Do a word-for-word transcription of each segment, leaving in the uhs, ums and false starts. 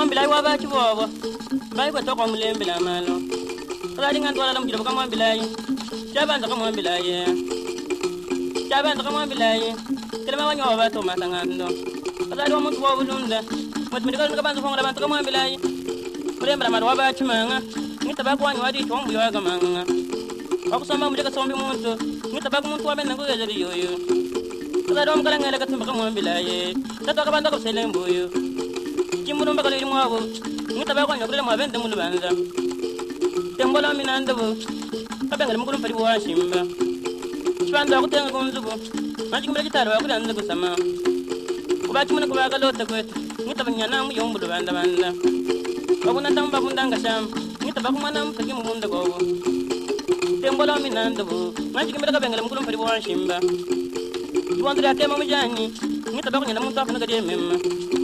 Kamwambila waba chibobo. Bai kwa toko mulembila malo. Kali ngandwala lamjira kamwambila yi. Chabanza kamwambila ye. Chabanza kamwambila ye. Kelema wanyo waba to matangando. Kali wa muntu wabulunda. Matumika kabanza konga bantu kamwambila yi. Mulembila malo waba chimanga. Ngitaba kwanyu wadi tombu yoga manga. Wakusamba mujeka sombi muntu. Ngitaba ku muntu wabenda ngogezeri yoyo. Kali wa mkalangela katumba kamwambila ye. Tata kabanda ko selembo yo. Kimuru mbaka liri mwabo. Ngitaba kwanyu kule mwabende mulubanza. Tembola minanda bo. Kabengale mukulu mpali wa shimba. Chwanda kutenga kunzugo. Majikumbira gitaro wakulanza kusama. Kubachi muna kubaga lota kwetu. Ngitaba nyana mu yombu banda banda. Bakuna tamba kundanga sham. Ngitaba kumana mpaki munda gobo. Tembola minanda bo. Majikumbira kabengale mukulu mpali wa shimba. Tuandira tema mujani. Ngitaba kunyana muntu afuna kadi memma.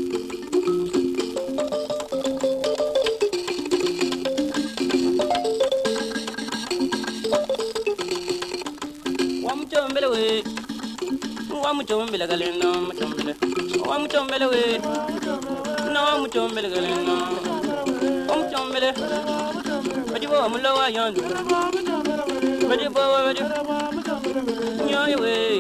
Wamuchombele we. Wamuchombele galeno muchombele. Wamuchombele we. Na wamuchombele galeno. Wamuchombele. Bajibo mulawa yandu. Bajibo bajibo. Nyoy we.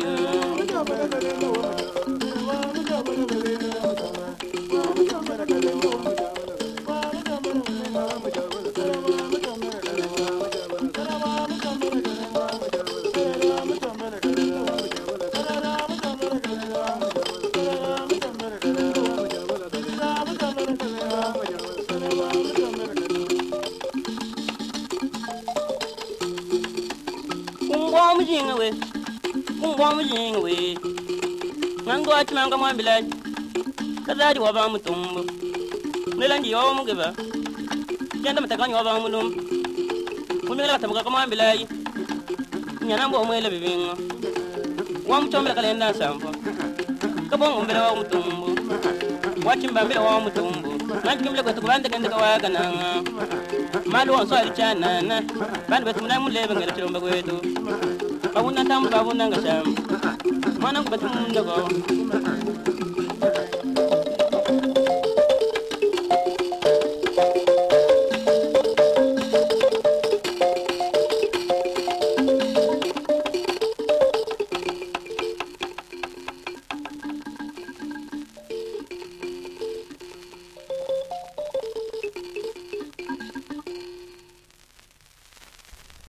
Mujinga we, kungwa mujinga we. Nango achimanga mwambila. Kazadi waba mutumbu. Nelandi yo mugeba. Kenda matakanyi waba mulum. Mumela katamuka mwambila. Nyanambo omwele bibingo. Wamuchombela kalenda sampo. Kabongo mbele wa mutumbu. Wachimba mbele wa mutumbu. Nanjikimile kwetu kubande kende kawaga nanga. Malu wanso alichana na. Bandi betu muna mulebe ngela chilomba kwetu. Babuna tamu babuna ngasham. Mana kubatu munda go.